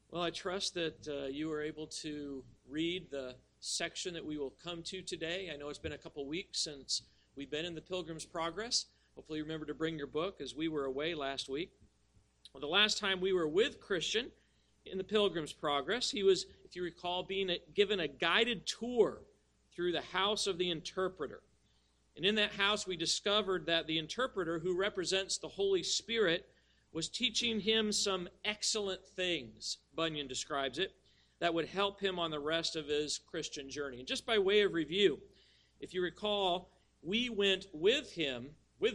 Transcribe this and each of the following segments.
Well, I trust that you were able to read the section that we will come to today. I know it's been a couple weeks since we've been in the Pilgrim's Progress. Hopefully you remember to bring your book as we were away last week. Well, the last time we were with Christian in the Pilgrim's Progress, he was, if you recall, being given a guided tour through the house of the interpreter. And in that house we discovered that the interpreter, who represents the Holy Spirit, was teaching him some excellent things, Bunyan describes it, that would help him on the rest of his Christian journey. And just by way of review, if you recall, we went with them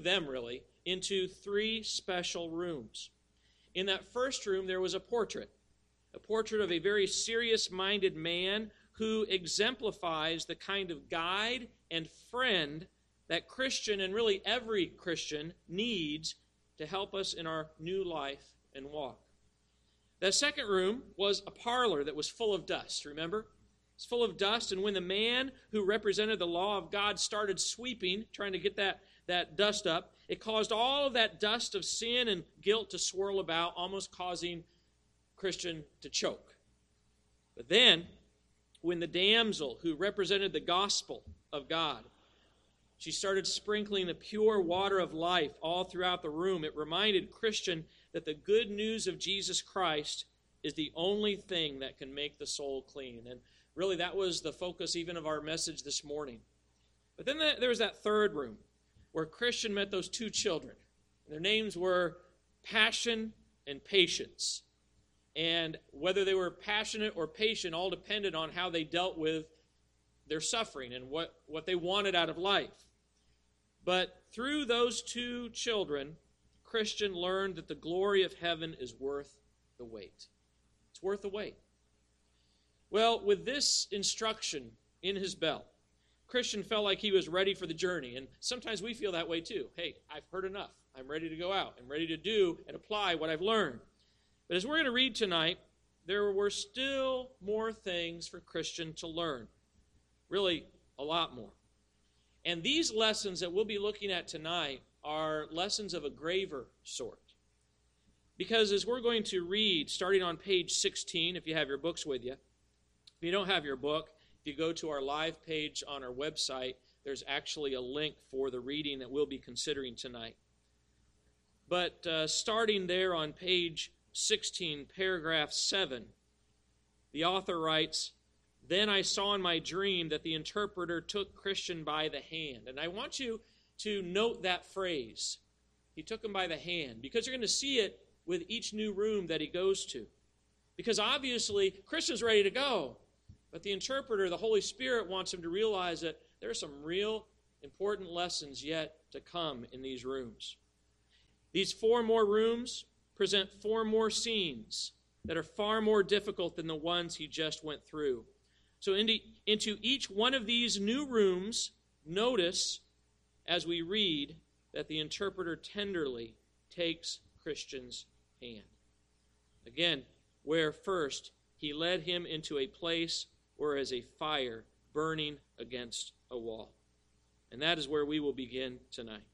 into three special rooms. In that first room, there was a portrait of a very serious-minded man who exemplifies the kind of guide and friend that Christian, and really every Christian, needs to help us in our new life and walk. That second room was a parlor that was full of dust, remember? It's full of dust, and when the man who represented the law of God started sweeping, trying to get that dust up, it caused all of that dust of sin and guilt to swirl about, almost causing Christian to choke. But then, when the damsel who represented the gospel of God, she started sprinkling the pure water of life all throughout the room, it reminded Christian that the good news of Jesus Christ is the only thing that can make the soul clean. And really that was the focus even of our message this morning. But then there was that third room where Christian met those two children. Their names were Passion and Patience. And whether they were passionate or patient all depended on how they dealt with their suffering and what they wanted out of life. But through those two children, Christian learned that the glory of heaven is worth the wait. It's worth the wait. Well, with this instruction in his belt, Christian felt like he was ready for the journey. And sometimes we feel that way too. Hey, I've heard enough. I'm ready to go out. I'm ready to do and apply what I've learned. But as we're going to read tonight, there were still more things for Christian to learn. Really, a lot more. And these lessons that we'll be looking at tonight are lessons of a graver sort. Because as we're going to read, starting on page 16, if you have your books with you, if you don't have your book, if you go to our live page on our website, there's actually a link for the reading that we'll be considering tonight. But starting there on page 16, paragraph 7, the author writes, "Then I saw in my dream that the interpreter took Christian by the hand." And I want you to note that phrase. He took him by the hand, because you're going to see it with each new room that he goes to. Because obviously, Christian's ready to go. But the interpreter, the Holy Spirit, wants him to realize that there are some real important lessons yet to come in these rooms. These 4 more rooms present 4 more scenes that are far more difficult than the ones he just went through. So into each one of these new rooms, notice as we read that the interpreter tenderly takes Christian's hand. Again, where first he led him into a place where is a fire burning against a wall. And that is where we will begin tonight.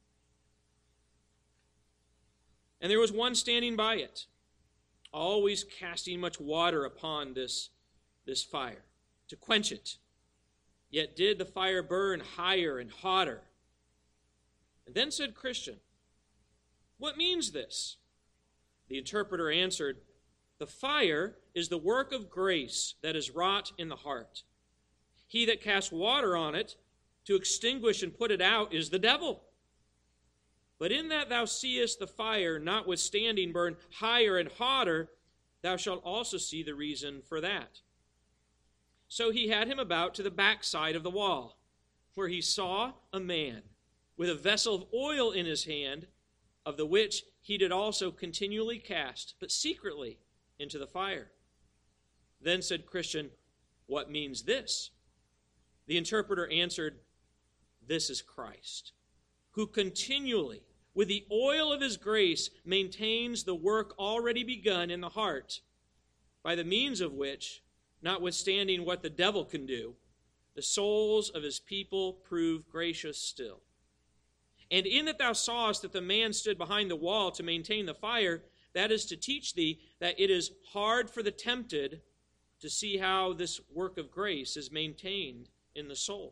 "And there was one standing by it, always casting much water upon this fire, to quench it. Yet did the fire burn higher and hotter. And then said Christian, 'What means this?' The interpreter answered, 'The fire is the work of grace that is wrought in the heart. He that casts water on it to extinguish and put it out is the devil. But in that thou seest the fire notwithstanding burn higher and hotter, thou shalt also see the reason for that.' So he had him about to the backside of the wall, where he saw a man with a vessel of oil in his hand, of the which he did also continually cast, but secretly, into the fire. Then said Christian, 'What means this?' The interpreter answered, 'This is Christ, who continually, with the oil of his grace, maintains the work already begun in the heart, by the means of which, notwithstanding what the devil can do, the souls of his people prove gracious still. And in that thou sawest that the man stood behind the wall to maintain the fire, that is to teach thee that it is hard for the tempted to see how this work of grace is maintained in the soul.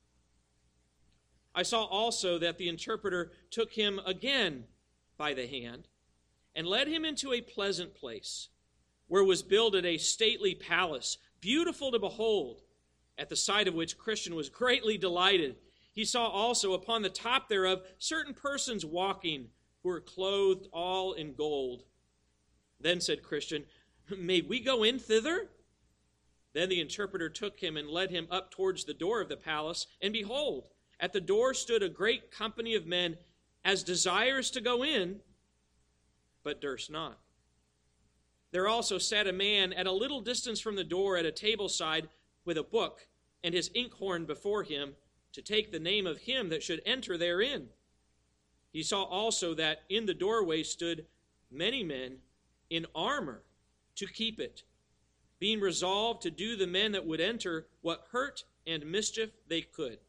I saw also that the interpreter took him again by the hand and led him into a pleasant place, where was builded a stately palace, beautiful to behold, at the sight of which Christian was greatly delighted. He saw also upon the top thereof certain persons walking, who were clothed all in gold. Then said Christian, "May we go in thither?" Then the interpreter took him and led him up towards the door of the palace, and behold, at the door stood a great company of men, as desirous to go in, but durst not. There also sat a man at a little distance from the door at a table side, with a book and his inkhorn before him, to take the name of him that should enter therein. He saw also that in the doorway stood many men in armor to keep it, being resolved to do the men that would enter what hurt and mischief they could.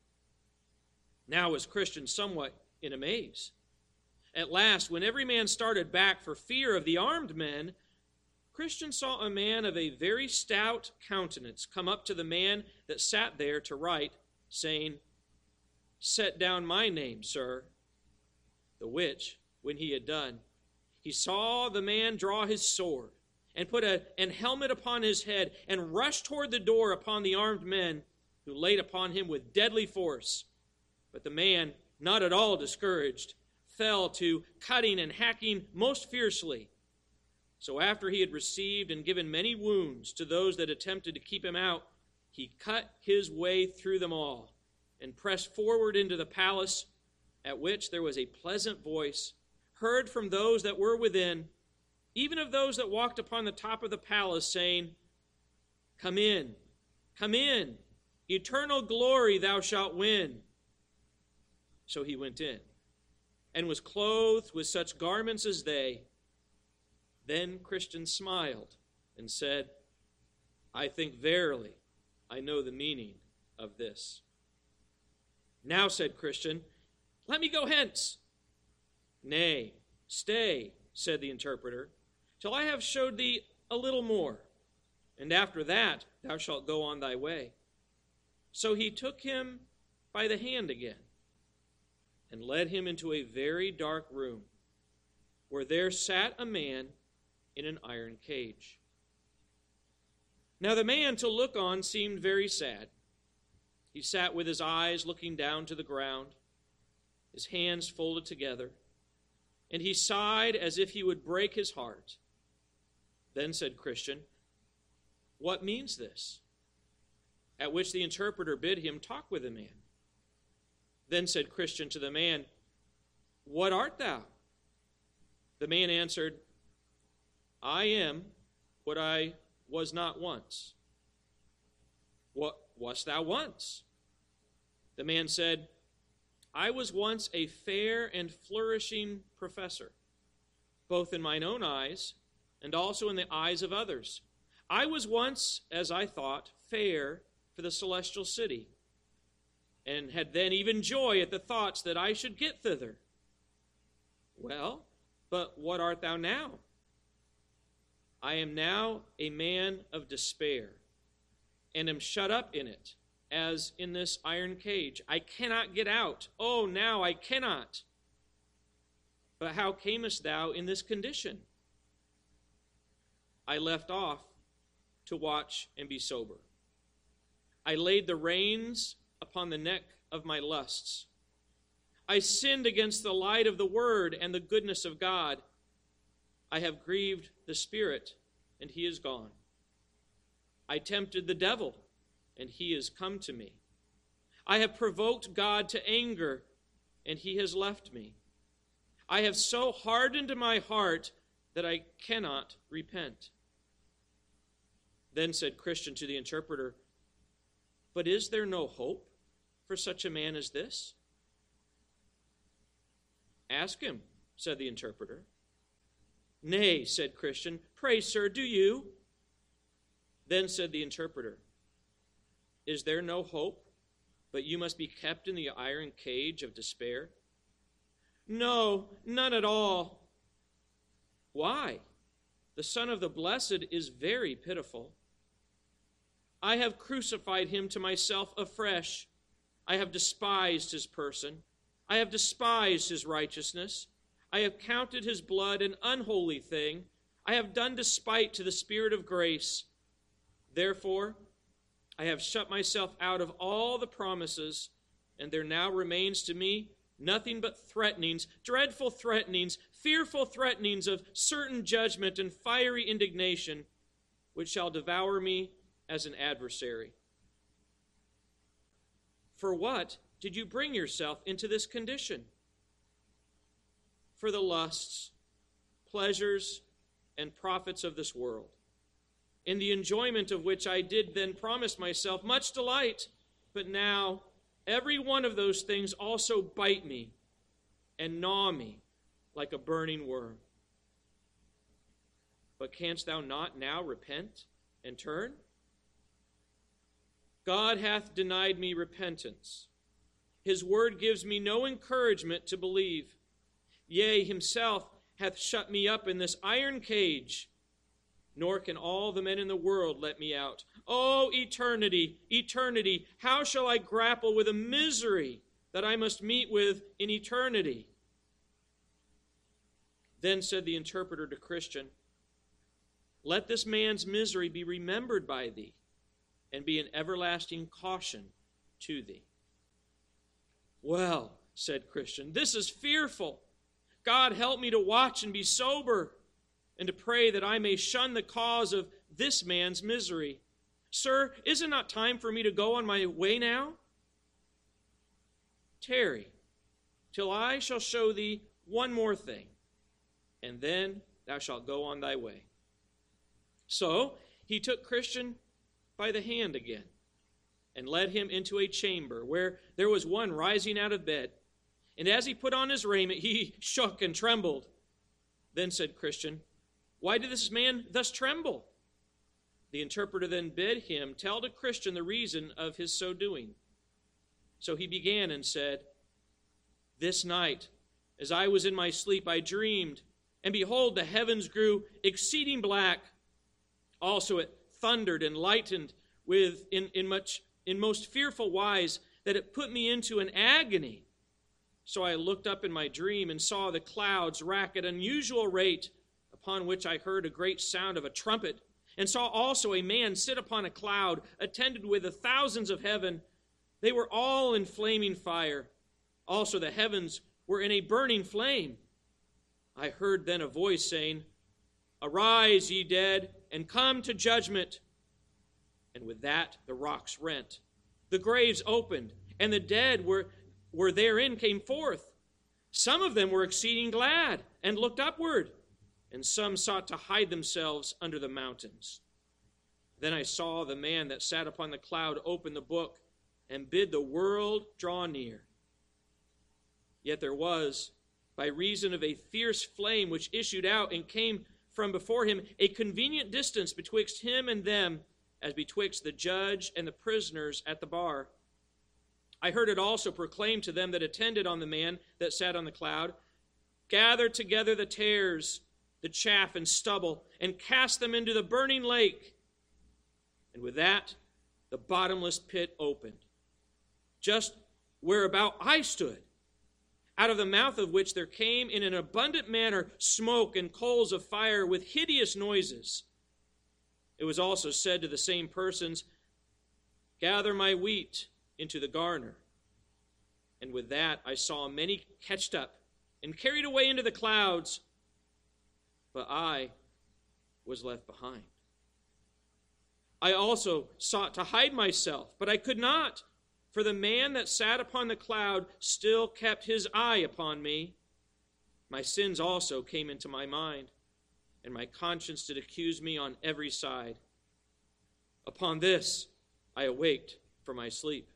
Now was Christian somewhat in amaze. At last, when every man started back for fear of the armed men, Christian saw a man of a very stout countenance come up to the man that sat there to write, saying, "Set down my name, sir." The which, when he had done, he saw the man draw his sword, and put an helmet upon his head, and rush toward the door upon the armed men, who laid upon him with deadly force. But the man, not at all discouraged, fell to cutting and hacking most fiercely. So after he had received and given many wounds to those that attempted to keep him out, he cut his way through them all, and pressed forward into the palace, at which there was a pleasant voice heard from those that were within, even of those that walked upon the top of the palace, saying, come in, eternal glory thou shalt win." So he went in, and was clothed with such garments as they. Then Christian smiled and said, "I think verily I know the meaning of this." "Now," said Christian, "let me go hence." "Nay, stay," said the interpreter, "till I have showed thee a little more, and after that thou shalt go on thy way." So he took him by the hand again, and led him into a very dark room, where there sat a man in an iron cage. Now the man to look on seemed very sad. He sat with his eyes looking down to the ground, his hands folded together, and he sighed as if he would break his heart. Then said Christian, "What means this?" At which the interpreter bid him talk with the man. Then said Christian to the man, "What art thou?" The man answered, "I am what I was not once." "What wast thou once?" The man said, "I was once a fair and flourishing professor, both in mine own eyes and also in the eyes of others. I was once, as I thought, fair for the celestial city, and had then even joy at the thoughts that I should get thither." "Well, but what art thou now?" "I am now a man of despair, and am shut up in it, as in this iron cage. I cannot get out. Oh, now I cannot." "But how camest thou in this condition?" "I left off to watch and be sober. I laid the reins upon the neck of my lusts. I sinned against the light of the word and the goodness of God. I have grieved the Spirit, and he is gone. I tempted the devil, and he is come to me. I have provoked God to anger, and he has left me. I have so hardened my heart that I cannot repent." Then said Christian to the interpreter, "But is there no hope for such a man as this?" "Ask him," said the interpreter. "Nay," said Christian, "pray, sir, do you?" Then said the interpreter, "Is there no hope, but you must be kept in the iron cage of despair?" "No, none at all." "Why? the Son of the Blessed is very pitiful. I have crucified him to myself afresh. I have despised his person. I have despised his righteousness. I have counted his blood an unholy thing. I have done despite to the Spirit of grace. Therefore, I have shut myself out of all the promises, and there now remains to me nothing but threatenings, dreadful threatenings, fearful threatenings of certain judgment and fiery indignation, which shall devour me as an adversary. For what did you bring yourself into this condition? For the lusts, pleasures, and profits of this world, in the enjoyment of which I did then promise myself much delight, but now every one of those things also bite me and gnaw me like a burning worm. But canst thou not now repent and turn? God hath denied me repentance. His word gives me no encouragement to believe. Yea, himself hath shut me up in this iron cage, nor can all the men in the world let me out. O eternity, eternity, how shall I grapple with a misery that I must meet with in eternity? Then said the interpreter to Christian, let this man's misery be remembered by thee, and be an everlasting caution to thee. Well, said Christian, this is fearful. God help me to watch and be sober, and to pray that I may shun the cause of this man's misery. Sir, is it not time for me to go on my way now? Tarry, till I shall show thee one more thing, and then thou shalt go on thy way. So he took Christian by the hand again, and led him into a chamber where there was one rising out of bed. And as he put on his raiment, he shook and trembled. Then said Christian, why did this man thus tremble? The interpreter then bid him tell to Christian the reason of his so doing. So he began and said, this night, as I was in my sleep, I dreamed, and behold, the heavens grew exceeding black. Also it thundered and lightened with in most fearful wise, that it put me into an agony. So I looked up in my dream and saw the clouds rack at unusual rate, upon which I heard a great sound of a trumpet, and saw also a man sit upon a cloud, attended with the thousands of heaven. They were all in flaming fire. Also the heavens were in a burning flame. I heard then a voice saying, arise, ye dead, and come to judgment. And with that the rocks rent, the graves opened, and the dead were therein came forth. Some of them were exceeding glad, and looked upward, and some sought to hide themselves under the mountains. Then I saw the man that sat upon the cloud open the book, and bid the world draw near. Yet there was, by reason of a fierce flame which issued out and came from before him, a convenient distance betwixt him and them, as betwixt the judge and the prisoners at the bar. I heard it also proclaimed to them that attended on the man that sat on the cloud, gather together the tares, the chaff and stubble, and cast them into the burning lake. And with that, the bottomless pit opened, just whereabout I stood, out of the mouth of which there came in an abundant manner smoke and coals of fire with hideous noises. It was also said to the same persons, gather my wheat into the garner. And with that I saw many catched up and carried away into the clouds, but I was left behind. I also sought to hide myself, but I could not, for the man that sat upon the cloud still kept his eye upon me. My sins also came into my mind, and my conscience did accuse me on every side. Upon this I awaked from my sleep.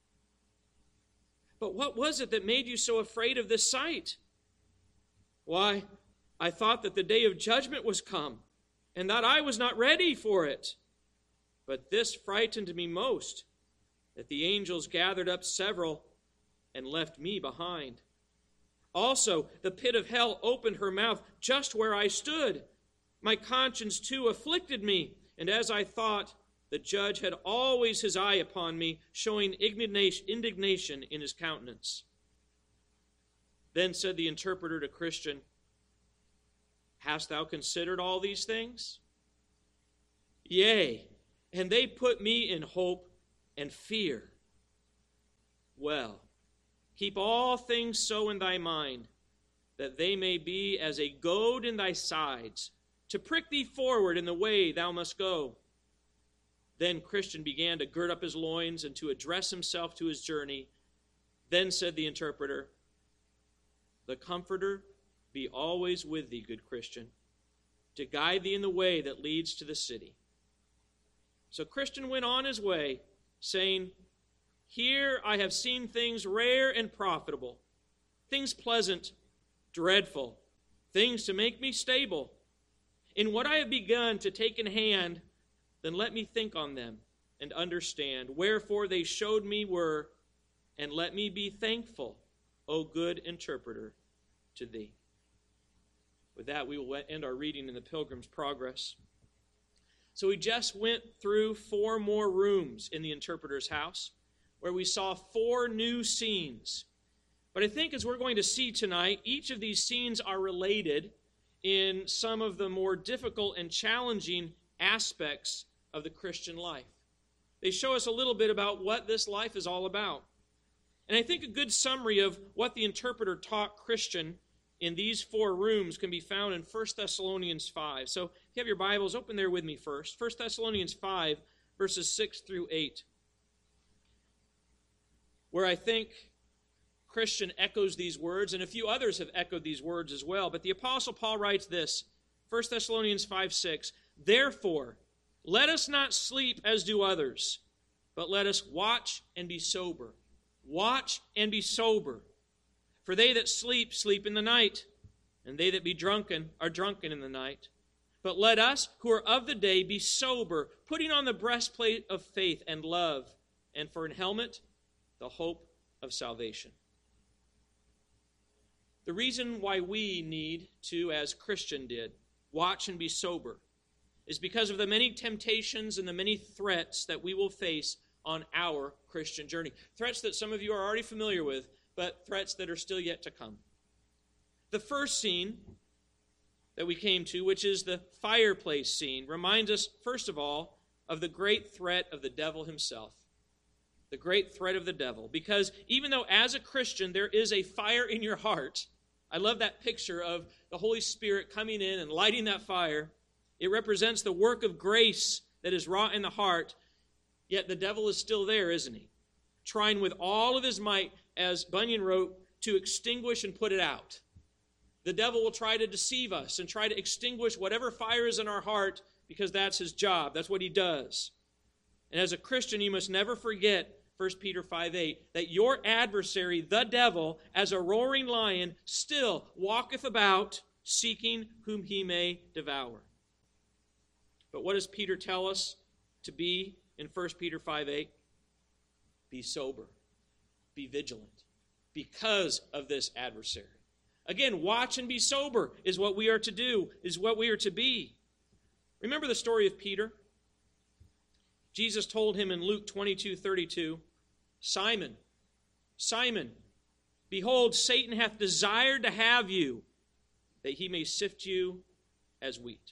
But what was it that made you so afraid of this sight? Why, I thought that the day of judgment was come, and that I was not ready for it. But this frightened me most, that the angels gathered up several and left me behind. Also, the pit of hell opened her mouth just where I stood, My conscience too afflicted me, and as I thought, the judge had always his eye upon me, showing indignation in his countenance. Then said the interpreter to Christian, Hast thou considered all these things? Yea, and they put me in hope and fear. Well, keep all things so in thy mind, that they may be as a goad in thy sides, to prick thee forward in the way thou must go. Then Christian began to gird up his loins and to address himself to his journey. Then said the interpreter, The Comforter be always with thee, good Christian, to guide thee in the way that leads to the city. So Christian went on his way, saying, Here I have seen things rare and profitable, things pleasant, dreadful, things to make me stable. In what I have begun to take in hand, then let me think on them and understand. Wherefore they showed me were, and let me be thankful, O good interpreter, to thee. With that, we will end our reading in the Pilgrim's Progress. So we just went through 4 more rooms in the interpreter's house, where we saw 4 new scenes. But I think as we're going to see tonight, each of these scenes are related in some of the more difficult and challenging aspects of the Christian life. They show us a little bit about what this life is all about. And I think a good summary of what the interpreter taught Christian in these 4 rooms can be found in 1 Thessalonians 5. So if you have your Bibles, open there with me first. 1 Thessalonians 5, verses 6 through 8. Where I think Christian echoes these words, and a few others have echoed these words as well. But the Apostle Paul writes this, 1 Thessalonians 5:6, Therefore, let us not sleep as do others, but let us watch and be sober. Watch and be sober. For they that sleep, sleep in the night, and they that be drunken are drunken in the night. But let us, who are of the day, be sober, putting on the breastplate of faith and love, and for an helmet, the hope of salvation. The reason why we need to, as Christian did, watch and be sober is because of the many temptations and the many threats that we will face on our Christian journey. Threats that some of you are already familiar with, but threats that are still yet to come. The first scene that we came to, which is the fireplace scene, reminds us, first of all, of the great threat of the devil himself. The great threat of the devil. Because even though as a Christian there is a fire in your heart, I love that picture of the Holy Spirit coming in and lighting that fire. It represents the work of grace that is wrought in the heart, yet the devil is still there, isn't he? Trying with all of his might, as Bunyan wrote, to extinguish and put it out. The devil will try to deceive us and try to extinguish whatever fire is in our heart because that's his job. That's what he does. And as a Christian, you must never forget 1 Peter 5:8, that your adversary, the devil, as a roaring lion, still walketh about, seeking whom he may devour. But what does Peter tell us to be in 1 Peter 5:8? Be sober. Be vigilant. Because of this adversary. Again, watch and be sober is what we are to do, is what we are to be. Remember the story of Peter? Jesus told him in Luke 22:32, Simon, Simon, behold, Satan hath desired to have you, that he may sift you as wheat.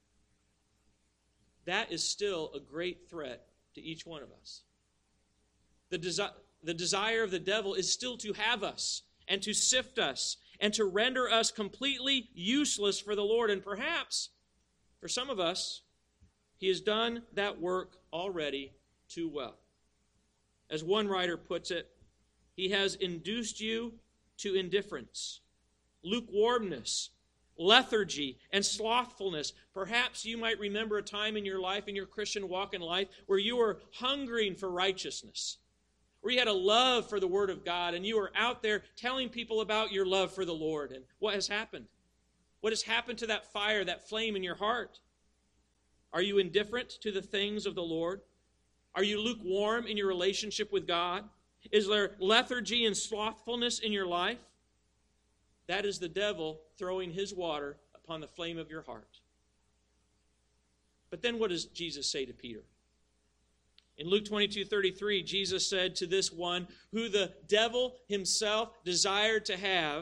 That is still a great threat to each one of us. The desire of the devil is still to have us and to sift us and to render us completely useless for the Lord. And perhaps, for some of us, he has done that work already too well. As one writer puts it, he has induced you to indifference, lukewarmness, lethargy, and slothfulness. Perhaps you might remember a time in your life, in your Christian walk in life, where you were hungering for righteousness, where you had a love for the Word of God, and you were out there telling people about your love for the Lord. And what has happened? What has happened to that fire, that flame in your heart? Are you indifferent to the things of the Lord? Are you lukewarm in your relationship with God? Is there lethargy and slothfulness in your life? That is the devil throwing his water upon the flame of your heart. But then what does Jesus say to Peter? In Luke 22:33, Jesus said to this one who the devil himself desired to have,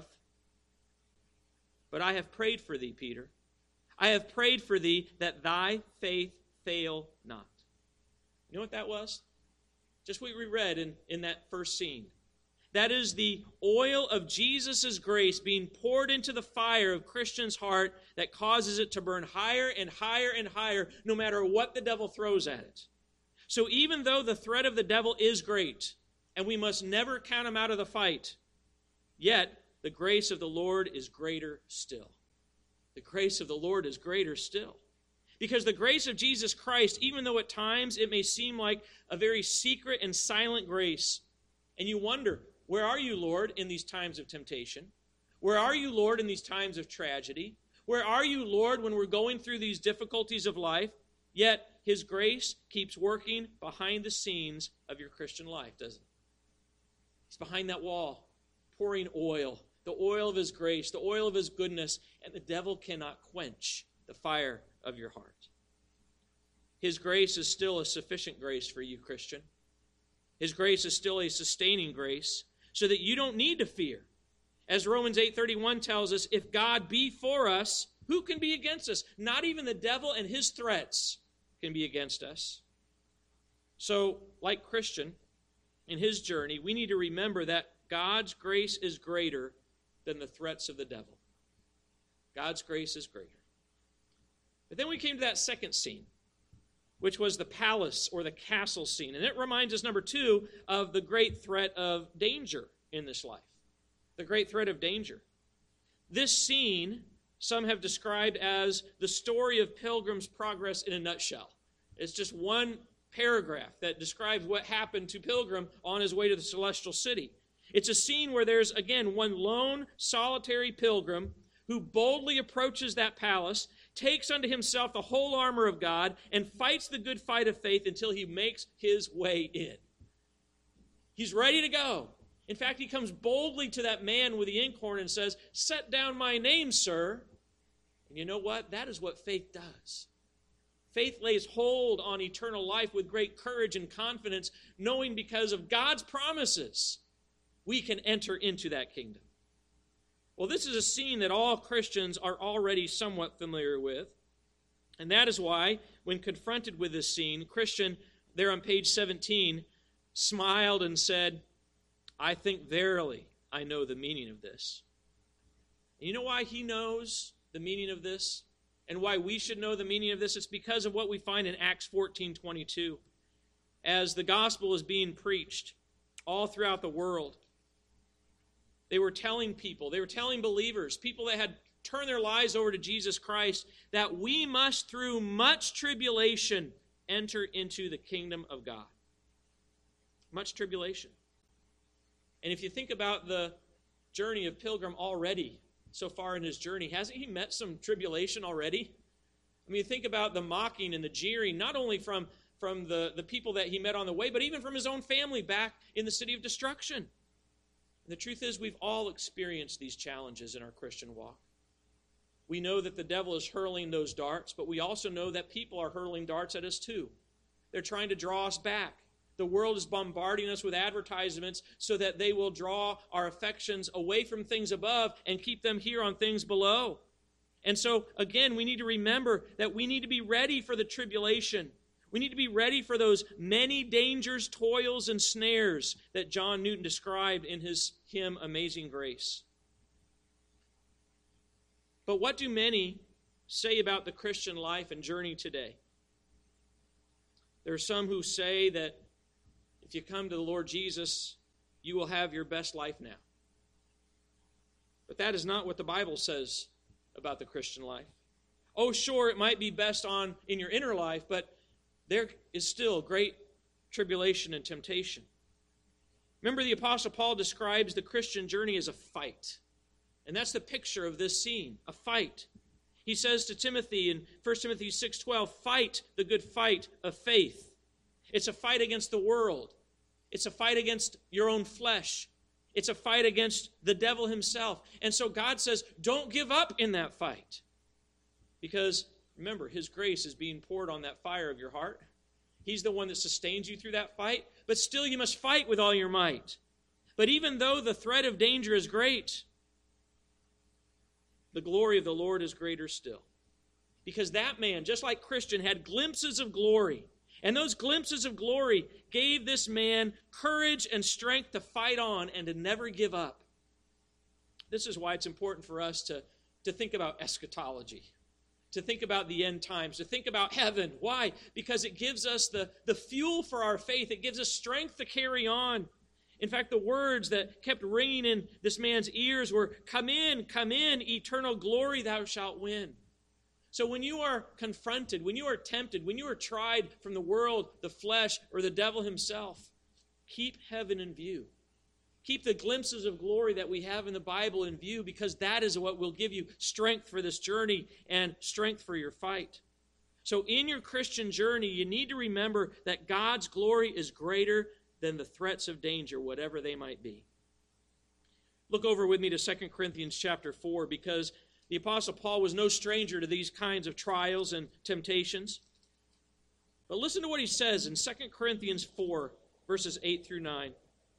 "But I have prayed for thee, Peter. I have prayed for thee that thy faith fail not." You know what that was? Just what we read in that first scene. That is the oil of Jesus' grace being poured into the fire of Christian's heart that causes it to burn higher and higher and higher no matter what the devil throws at it. So even though the threat of the devil is great, and we must never count him out of the fight, yet the grace of the Lord is greater still. The grace of the Lord is greater still. Because the grace of Jesus Christ, even though at times it may seem like a very secret and silent grace, and you wonder, where are you, Lord, in these times of temptation? Where are you, Lord, in these times of tragedy? Where are you, Lord, when we're going through these difficulties of life? Yet His grace keeps working behind the scenes of your Christian life, doesn't it? He's behind that wall, pouring oil, the oil of His grace, the oil of His goodness, and the devil cannot quench the fire of your heart. His grace is still a sufficient grace for you, Christian. His grace is still a sustaining grace, so that you don't need to fear. As Romans 8:31 tells us, if God be for us, who can be against us? Not even the devil and his threats can be against us. So, like Christian, in his journey, we need to remember that God's grace is greater than the threats of the devil. God's grace is greater. But then we came to that second scene, which was the palace or the castle scene. And it reminds us, number two, of the great threat of danger in this life. The great threat of danger. This scene, some have described as the story of Pilgrim's Progress in a nutshell. It's just one paragraph that describes what happened to Pilgrim on his way to the celestial city. It's a scene where there's, again, one lone, solitary pilgrim who boldly approaches that palace, takes unto himself the whole armor of God, and fights the good fight of faith until he makes his way in. He's ready to go. In fact, he comes boldly to that man with the inkhorn and says, "Set down my name, sir." And you know what? That is what faith does. Faith lays hold on eternal life with great courage and confidence, knowing because of God's promises, we can enter into that kingdom. Well, this is a scene that all Christians are already somewhat familiar with. And that is why, when confronted with this scene, Christian, there on page 17, smiled and said, "I think verily I know the meaning of this." And you know why he knows the meaning of this? And why we should know the meaning of this? It's because of what we find in Acts 14:22. As the gospel is being preached all throughout the world, they were telling believers, people that had turned their lives over to Jesus Christ, that we must, through much tribulation, enter into the kingdom of God. Much tribulation. And if you think about the journey of Pilgrim already, so far in his journey, hasn't he met some tribulation already? I mean, think about the mocking and the jeering, not only from the people that he met on the way, but even from his own family back in the city of destruction. And the truth is, we've all experienced these challenges in our Christian walk. We know that the devil is hurling those darts, but we also know that people are hurling darts at us too. They're trying to draw us back. The world is bombarding us with advertisements so that they will draw our affections away from things above and keep them here on things below. And so, again, we need to remember that we need to be ready for the tribulation. We need to be ready for those many dangers, toils, and snares that John Newton described in his hymn, Amazing Grace. But what do many say about the Christian life and journey today? There are some who say that if you come to the Lord Jesus, you will have your best life now. But that is not what the Bible says about the Christian life. Oh, sure, it might be best in your inner life, but there is still great tribulation and temptation. Remember, the Apostle Paul describes the Christian journey as a fight. And that's the picture of this scene, a fight. He says to Timothy in 1 Timothy 6:12, "Fight the good fight of faith." It's a fight against the world. It's a fight against your own flesh. It's a fight against the devil himself. And so God says, don't give up in that fight. Because remember, His grace is being poured on that fire of your heart. He's the one that sustains you through that fight, but still you must fight with all your might. But even though the threat of danger is great, the glory of the Lord is greater still. Because that man, just like Christian, had glimpses of glory. And those glimpses of glory gave this man courage and strength to fight on and to never give up. This is why it's important for us to think about eschatology, to think about the end times, to think about heaven. Why? Because it gives us the fuel for our faith. It gives us strength to carry on. In fact, the words that kept ringing in this man's ears were, come in, eternal glory thou shalt win. So when you are confronted, when you are tempted, when you are tried from the world, the flesh, or the devil himself, keep heaven in view. Keep the glimpses of glory that we have in the Bible in view, because that is what will give you strength for this journey and strength for your fight. So in your Christian journey, you need to remember that God's glory is greater than the threats of danger, whatever they might be. Look over with me to 2 Corinthians chapter 4, because the Apostle Paul was no stranger to these kinds of trials and temptations. But listen to what he says in 2 Corinthians 4, verses 8 through 9.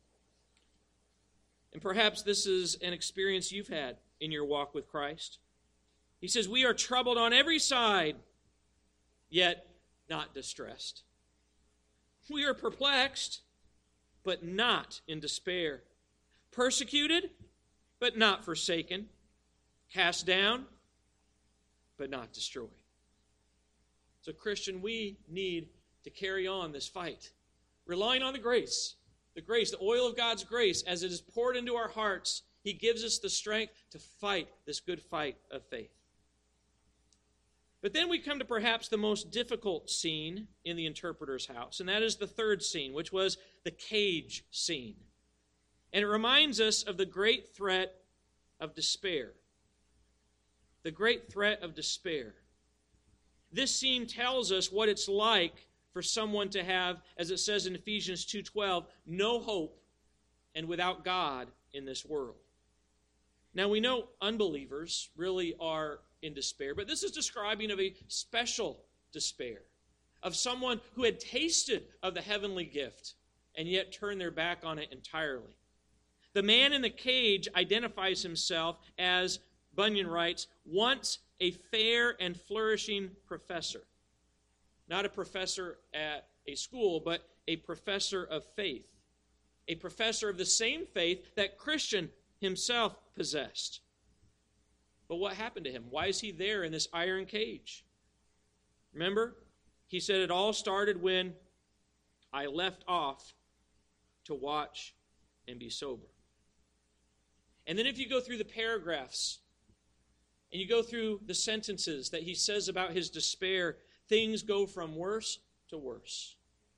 And perhaps this is an experience you've had in your walk with Christ. He says, we are troubled on every side, yet not distressed. We are perplexed, but not in despair. Persecuted, but not forsaken. Cast down, but not destroyed. So, Christian, we need to carry on this fight, relying on the grace, the oil of God's grace, as it is poured into our hearts. He gives us the strength to fight this good fight of faith. But then we come to perhaps the most difficult scene in the interpreter's house, and that is the third scene, which was the cage scene. And it reminds us of the great threat of despair. The great threat of despair. This scene tells us what it's like for someone to have, as it says in Ephesians 2:12, no hope and without God in this world. Now we know unbelievers really are in despair, but this is describing of a special despair, of someone who had tasted of the heavenly gift and yet turned their back on it entirely. The man in the cage identifies himself as, Bunyan writes, once a fair and flourishing professor. Not a professor at a school, but a professor of faith. A professor of the same faith that Christian himself possessed. But what happened to him? Why is he there in this iron cage? Remember, he said it all started when I left off to watch and be sober. And then if you go through the paragraphs and you go through the sentences that he says about his despair, things go from worse to worse.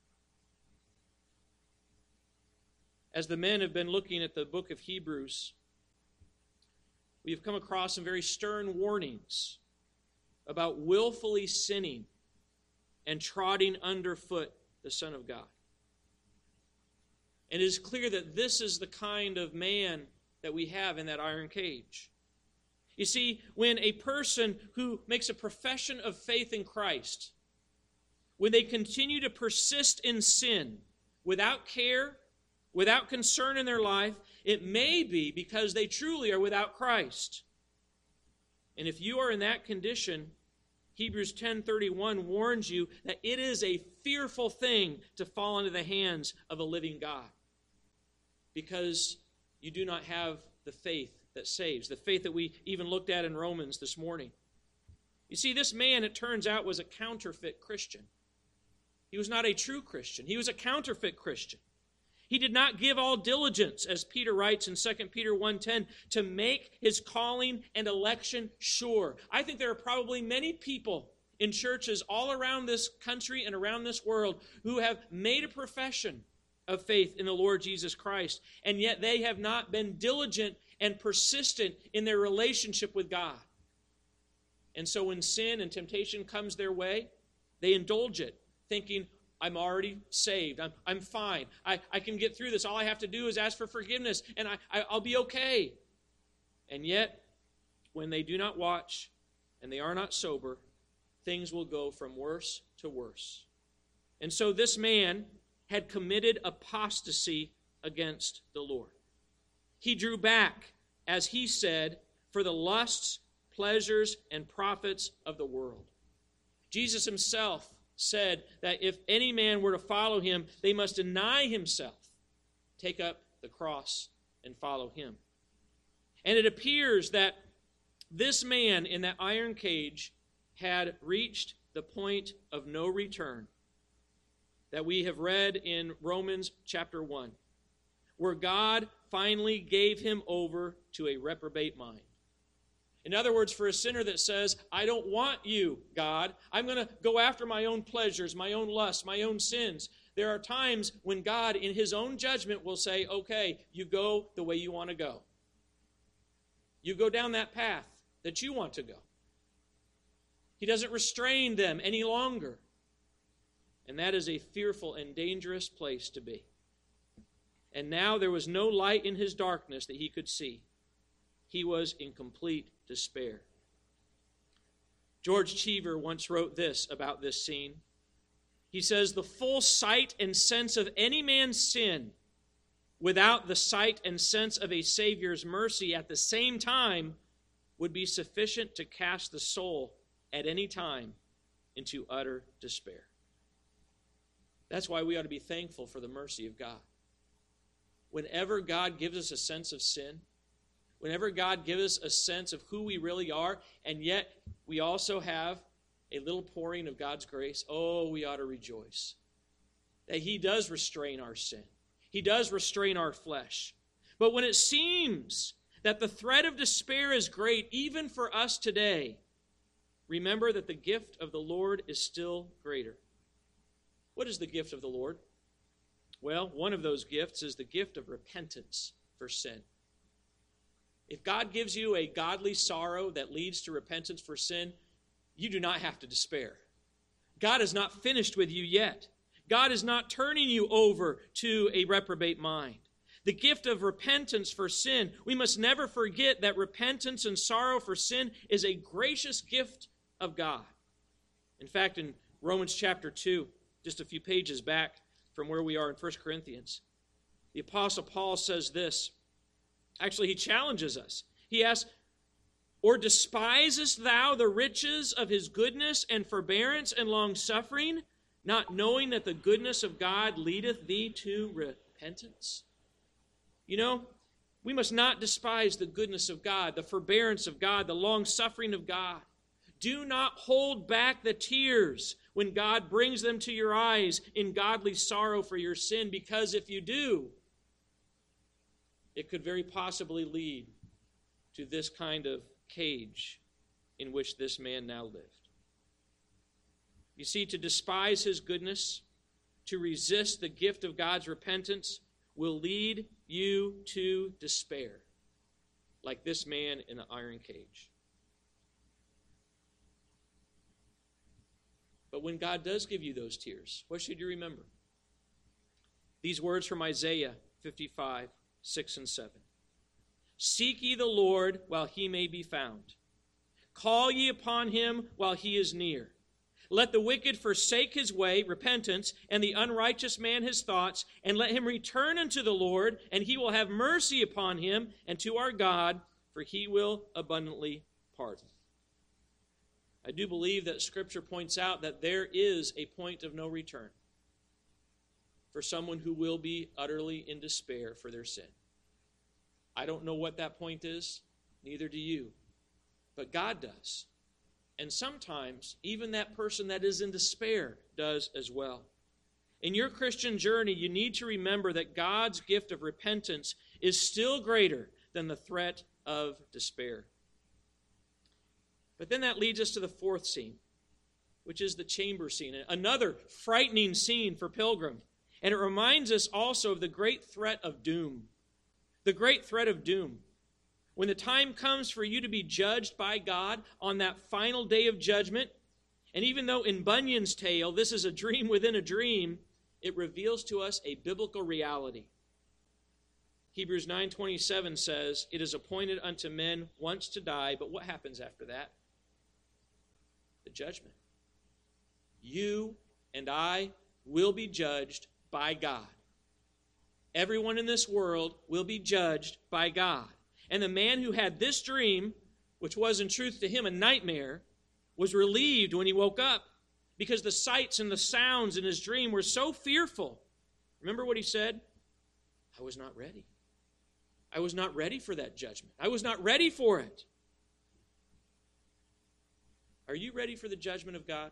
As the men have been looking at the book of Hebrews, we have come across some very stern warnings about willfully sinning and trotting underfoot the Son of God. And it is clear that this is the kind of man that we have in that iron cage. You see, when a person who makes a profession of faith in Christ, when they continue to persist in sin without care, without concern in their life, it may be because they truly are without Christ. And if you are in that condition, Hebrews 10:31 warns you that it is a fearful thing to fall into the hands of a living God, because you do not have the faith that saves, the faith that we even looked at in Romans this morning. You see, this man, it turns out, was a counterfeit Christian. He was not a true Christian. He was a counterfeit Christian. He did not give all diligence, as Peter writes in 2 Peter 1:10, to make his calling and election sure. I think there are probably many people in churches all around this country and around this world who have made a profession of faith in the Lord Jesus Christ, and yet they have not been diligent and persistent in their relationship with God. And so when sin and temptation comes their way, they indulge it, thinking, I'm already saved. I'm fine. I can get through this. All I have to do is ask for forgiveness, and I'll be okay. And yet, when they do not watch and they are not sober, things will go from worse to worse. And so this man had committed apostasy against the Lord. He drew back, as he said, for the lusts, pleasures, and profits of the world. Jesus himself said that if any man were to follow him, they must deny himself, take up the cross, and follow him. And it appears that this man in that iron cage had reached the point of no return that we have read in Romans chapter 1, where God finally gave him over to a reprobate mind. In other words, for a sinner that says, I don't want you, God. I'm going to go after my own pleasures, my own lusts, my own sins. There are times when God, in his own judgment, will say, okay, you go the way you want to go. You go down that path that you want to go. He doesn't restrain them any longer. And that is a fearful and dangerous place to be. And now there was no light in his darkness that he could see. He was in complete despair. George Cheever once wrote this about this scene. He says, the full sight and sense of any man's sin without the sight and sense of a Savior's mercy at the same time would be sufficient to cast the soul at any time into utter despair. That's why we ought to be thankful for the mercy of God. Whenever God gives us a sense of sin, whenever God gives us a sense of who we really are, and yet we also have a little pouring of God's grace, oh, we ought to rejoice that he does restrain our sin. He does restrain our flesh. But when it seems that the threat of despair is great, even for us today, remember that the gift of the Lord is still greater. What is the gift of the Lord? Well, one of those gifts is the gift of repentance for sin. If God gives you a godly sorrow that leads to repentance for sin, you do not have to despair. God is not finished with you yet. God is not turning you over to a reprobate mind. The gift of repentance for sin, we must never forget that repentance and sorrow for sin is a gracious gift of God. In fact, in Romans chapter 2, just a few pages back from where we are in 1 Corinthians, the Apostle Paul says this. Actually, he challenges us. He asks, or despisest thou the riches of his goodness and forbearance and long-suffering, not knowing that the goodness of God leadeth thee to repentance? You know, we must not despise the goodness of God, the forbearance of God, the long-suffering of God. Do not hold back the tears when God brings them to your eyes in godly sorrow for your sin, because if you do, it could very possibly lead to this kind of cage in which this man now lived. You see, to despise his goodness, to resist the gift of God's repentance, will lead you to despair, like this man in the iron cage. But when God does give you those tears, what should you remember? These words from Isaiah 55, 6 and 7. Seek ye the Lord while he may be found. Call ye upon him while he is near. Let the wicked forsake his way, repentance, and the unrighteous man his thoughts, and let him return unto the Lord, and he will have mercy upon him, and to our God, for he will abundantly pardon. I do believe that Scripture points out that there is a point of no return for someone who will be utterly in despair for their sin. I don't know what that point is, neither do you, but God does. And sometimes, even that person that is in despair does as well. In your Christian journey, you need to remember that God's gift of repentance is still greater than the threat of despair. But then that leads us to the fourth scene, which is the chamber scene, another frightening scene for Pilgrim. And it reminds us also of the great threat of doom. The great threat of doom. When the time comes for you to be judged by God on that final day of judgment, and even though in Bunyan's tale this is a dream within a dream, it reveals to us a biblical reality. Hebrews 9:27 says, it is appointed unto men once to die, but what happens after that? The judgment. You and I will be judged by God. Everyone in this world will be judged by God. And the man who had this dream, which was in truth to him a nightmare, was relieved when he woke up because the sights and the sounds in his dream were so fearful. Remember what he said? I was not ready. I was not ready for that judgment. I was not ready for it. Are you ready for the judgment of God?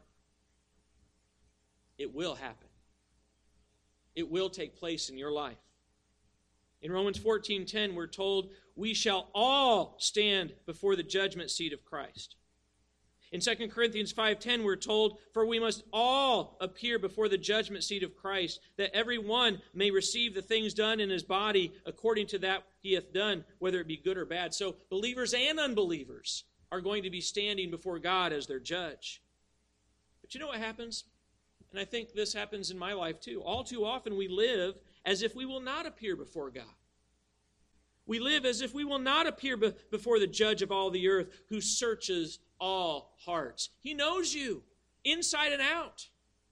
It will happen. It will take place in your life. In Romans 14:10, we're told, we shall all stand before the judgment seat of Christ. In 2 Corinthians 5:10, we're told, for we must all appear before the judgment seat of Christ, that every one may receive the things done in his body according to that he hath done, whether it be good or bad. So believers and unbelievers are going to be standing before God as their judge. But you know what happens? And I think this happens in my life too. All too often we live as if we will not appear before God. We live as if we will not appear before the judge of all the earth who searches all hearts. He knows you inside and out.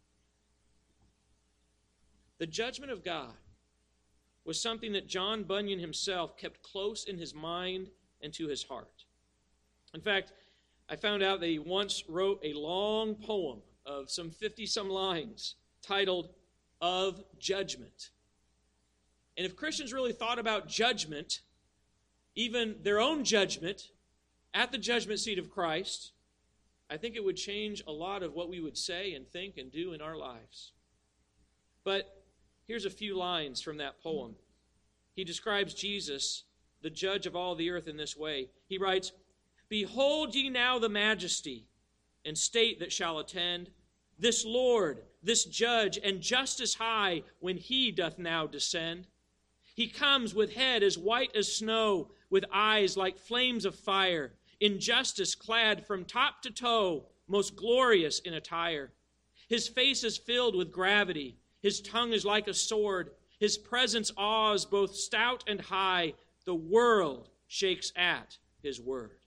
The judgment of God was something that John Bunyan himself kept close in his mind and to his heart. In fact, I found out that he once wrote a long poem of some 50-some lines titled, Of Judgment. And if Christians really thought about judgment, even their own judgment, at the judgment seat of Christ, I think it would change a lot of what we would say and think and do in our lives. But here's a few lines from that poem. He describes Jesus, the judge of all the earth, in this way. He writes, Behold ye now the majesty and state that shall attend, this Lord, this judge, and justice high, when he doth now descend. He comes with head as white as snow, with eyes like flames of fire, in justice clad from top to toe, most glorious in attire. His face is filled with gravity, his tongue is like a sword, his presence awes both stout and high, the world shakes at his word.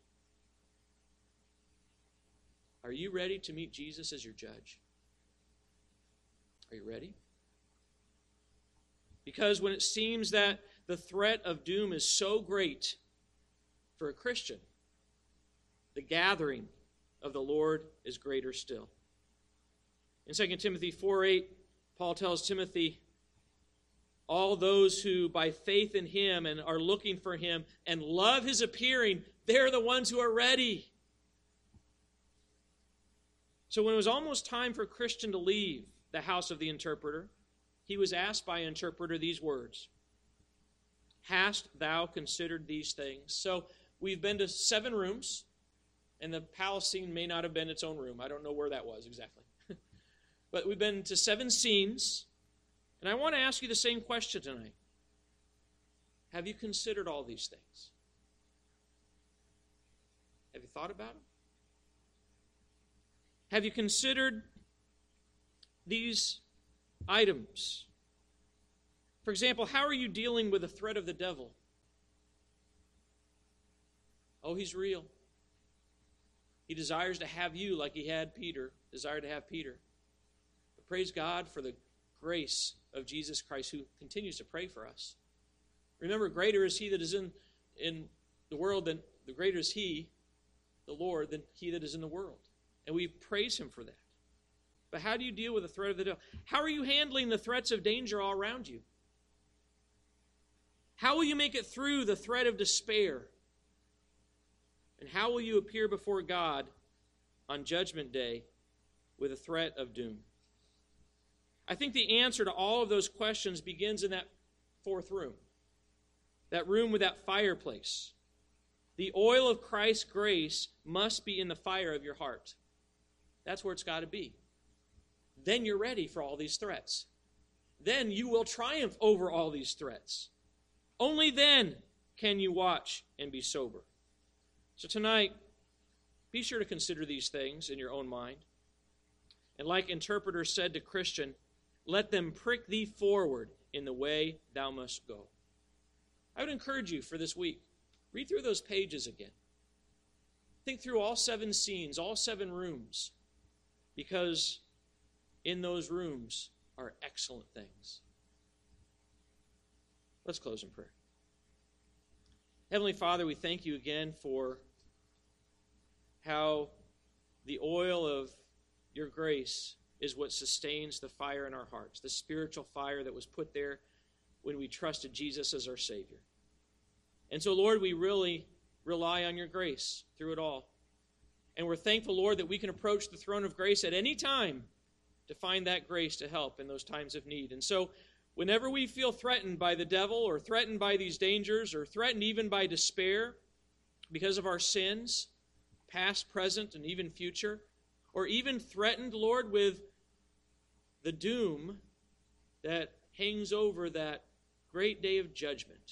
Are you ready to meet Jesus as your judge? Are you ready? Because when it seems that the threat of doom is so great for a Christian, the gathering of the Lord is greater still. In 2 Timothy 4:8, Paul tells Timothy, all those who by faith in him and are looking for him and love his appearing, they're the ones who are ready. So when it was almost time for Christian to leave the house of the interpreter, he was asked by an interpreter these words, Hast thou considered these things? So we've been to 7 rooms, and the palace scene may not have been its own room. I don't know where that was exactly. But we've been to 7 scenes, and I want to ask you the same question tonight. Have you considered all these things? Have you thought about them? Have you considered these items? For example, how are you dealing with the threat of the devil? Oh, he's real. He desires to have you like he had Peter, desired to have Peter. But praise God for the grace of Jesus Christ who continues to pray for us. Remember, greater is he that is in the world than the greater is he, the Lord, than he that is in the world. And we praise him for that. But how do you deal with the threat of the devil? How are you handling the threats of danger all around you? How will you make it through the threat of despair? And how will you appear before God on Judgment Day with a threat of doom? I think the answer to all of those questions begins in that 4th room. That room with that fireplace. The oil of Christ's grace must be in the fire of your heart. That's where it's got to be. Then you're ready for all these threats. Then you will triumph over all these threats. Only then can you watch and be sober. So tonight, be sure to consider these things in your own mind. And like interpreter said to Christian, let them prick thee forward in the way thou must go. I would encourage you for this week, read through those pages again. Think through all 7 scenes, all 7 rooms, because in those rooms are excellent things. Let's close in prayer. Heavenly Father, we thank you again for how the oil of your grace is what sustains the fire in our hearts, the spiritual fire that was put there when we trusted Jesus as our Savior. And so, Lord, we really rely on your grace through it all. And we're thankful, Lord, that we can approach the throne of grace at any time to find that grace to help in those times of need. And so, whenever we feel threatened by the devil or threatened by these dangers or threatened even by despair because of our sins, past, present, and even future, or even threatened, Lord, with the doom that hangs over that great day of judgment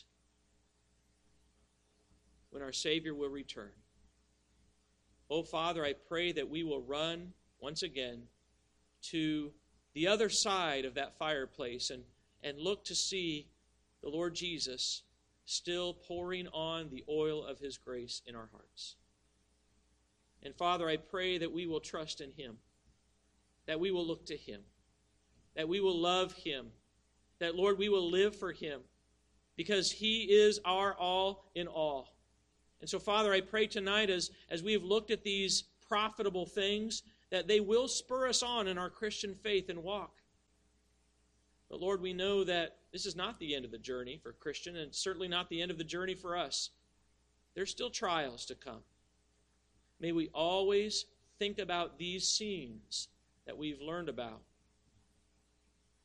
when our Savior will return. Oh, Father, I pray that we will run once again to the other side of that fireplace and look to see the Lord Jesus still pouring on the oil of his grace in our hearts. And Father, I pray that we will trust in him, that we will look to him, that we will love him, that, Lord, we will live for him, because he is our all in all. And so, Father, I pray tonight as we have looked at these profitable things, that they will spur us on in our Christian faith and walk. But, Lord, we know that this is not the end of the journey for Christian, and certainly not the end of the journey for us. There's still trials to come. May we always think about these scenes that we've learned about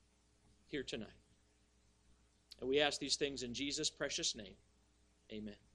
here tonight. And we ask these things in Jesus' precious name. Amen.